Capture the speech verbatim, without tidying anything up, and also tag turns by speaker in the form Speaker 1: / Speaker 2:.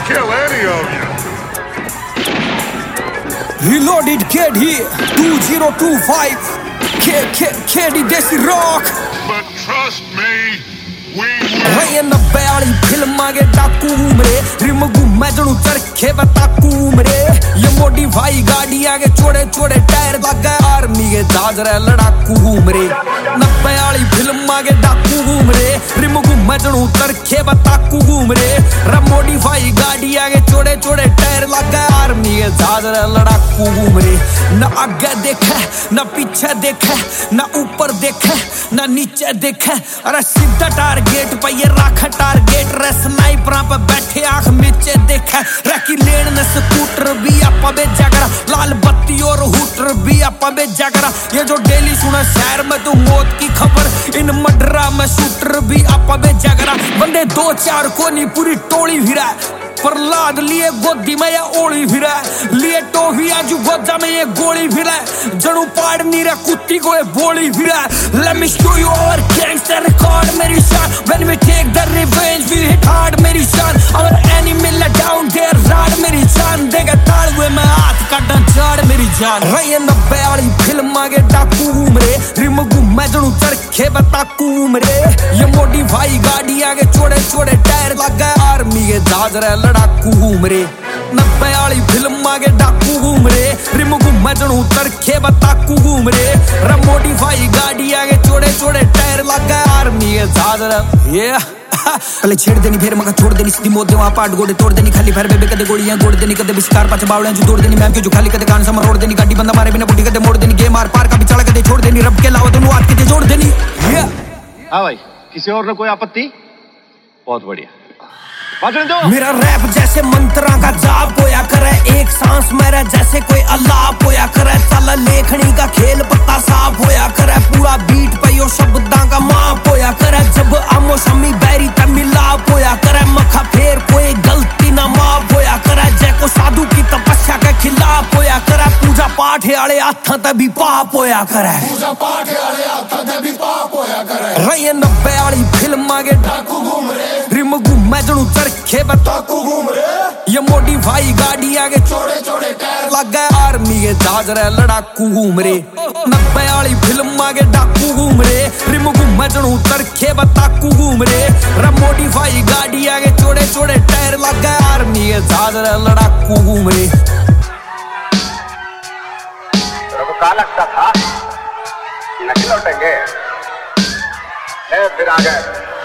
Speaker 1: kill any of you.
Speaker 2: Reloaded kid here, two zero two five. Kid, kid, kid, Desi Rock.
Speaker 1: But trust me, we will.
Speaker 2: Rain the belly, film के डाकू मेरे rim घूमे जणू चरखे बताकू मेरे ये मोटी भाई गाड़ी आगे छोड़े छोड़े टायर लगा आर्मी के जाजरे लड़ाकू मेरे नब्बे वाली फिल्म के डाकू मेरे रिम घूमे जणू चरखे बताकू मेरे रम मोटी भाई गाड़ी आगे छोड़े छोड़े टायर लगा आर्मी के जाजरे लड़ाकू मेरे न आगे देखे न पीछे देखे न ऊपर देखे न नीचे देखे अरे सीधा टारगेट पे ये राखा टारगेट रे स्नाइपर पे बैठे आंख नीचे देखा रैकी लेन ने स्कूटर भी आपा बेचा करा लाल बत्ती और हूटर भी आपा बेचा करा ये जो डेली सुना शहर में तो मौत की खबर इन मडरा में शूटर भी आपा बेचा करा बंदे दो चार को नहीं पूरी टोली फिरा प्रहलाद लिए गोदी में या ओली फिरा लिए टोफी आजू गोजा में ये गोली फिरा जणू पाड़ नीरा कुत्ती को ये बोली फिरा let me show you our gangster record मेरी शान when we take the revenge we hit hard मेरी शान our enemy let down their rod मेरी जान देगा ताड़ हुए मैं हाथ काटा झाड़ मेरी जान रैन द वाली फिल्म के डाकू मेरे रिम घूमे जणू चरखे बताकू मेरे ये मोटी भाई गाड़ी आगे छोड़े छोड़े टायर लगा आर्मी के जाजरे लड़ाकू मेरे नब्बे वाली फिल्म के डाकू मेरे रिम घूमे जणू चरखे बताकू मेरे रम मोटी भाई गाड़ी आगे छोड़े छोड़े टायर लगा आर्मी के जाजरे ये पहले छेड़ देनी फिर मगर छोड़ देनी सीधी मोद दे वहां पाट गोड़े तोड़ देनी खाली भर बेबे कदे गोड़ियां गोड़ देनी कदे विस्कार पाच बावड़े जो तोड़ देनी मैम के जो खाली कदे कान समर रोड़ देनी गाड़ी बंदा मारे बिना बुटी कदे मोड़ देनी गेम मार पार का बिचाड़ा कदे छोड़ देनी रब के अलावा दोनों हाथ के जोड़ देनी
Speaker 3: हां भाई किसी और ने कोई आपत्ति बहुत बढ़िया
Speaker 2: मेरा रैप जैसे मंत्रा का जाप होया करे एक सांस मेरा जैसे कोई अल्लाह होया करे चल लेखनी का खेल पत्ता साफ होया करे पूरा बीट पे यो शब्दां का माप होया करे जब आमो सामी बैरी ते मिलाप होया करे मखा फेर कोई गलती ना माफ होया करे जै को साधु की तपस्या के खिलाफ होया करे पूजा पाठ वाले हाथां ते भी पाप होया करे
Speaker 4: पूजा पाठ वाले हाथां ते भी पाप होया करे
Speaker 2: रैन द वाली फिल्म के
Speaker 4: डाकू घूम रे
Speaker 2: रिम घूमे जणू चरखे बताकू
Speaker 4: घूम रे
Speaker 2: ये मोटी भाई गाड़ी आगे
Speaker 4: छोड़े छोड़े टायर
Speaker 2: लगा आर्मी के जाजरे लड़ाकू मेरे नब्बे वाली फिल्म के डाकू मेरे रिम घूमे जणू चरखे बताकू मेरे रम मोटी भाई गाड़ी आगे छोड़े छोड़े टायर लगा आर्मी के जाजरे लड़ाकू मेरे
Speaker 5: तेरे को क्या लगता था कि नहीं लौटेंगे? फिर आ गए।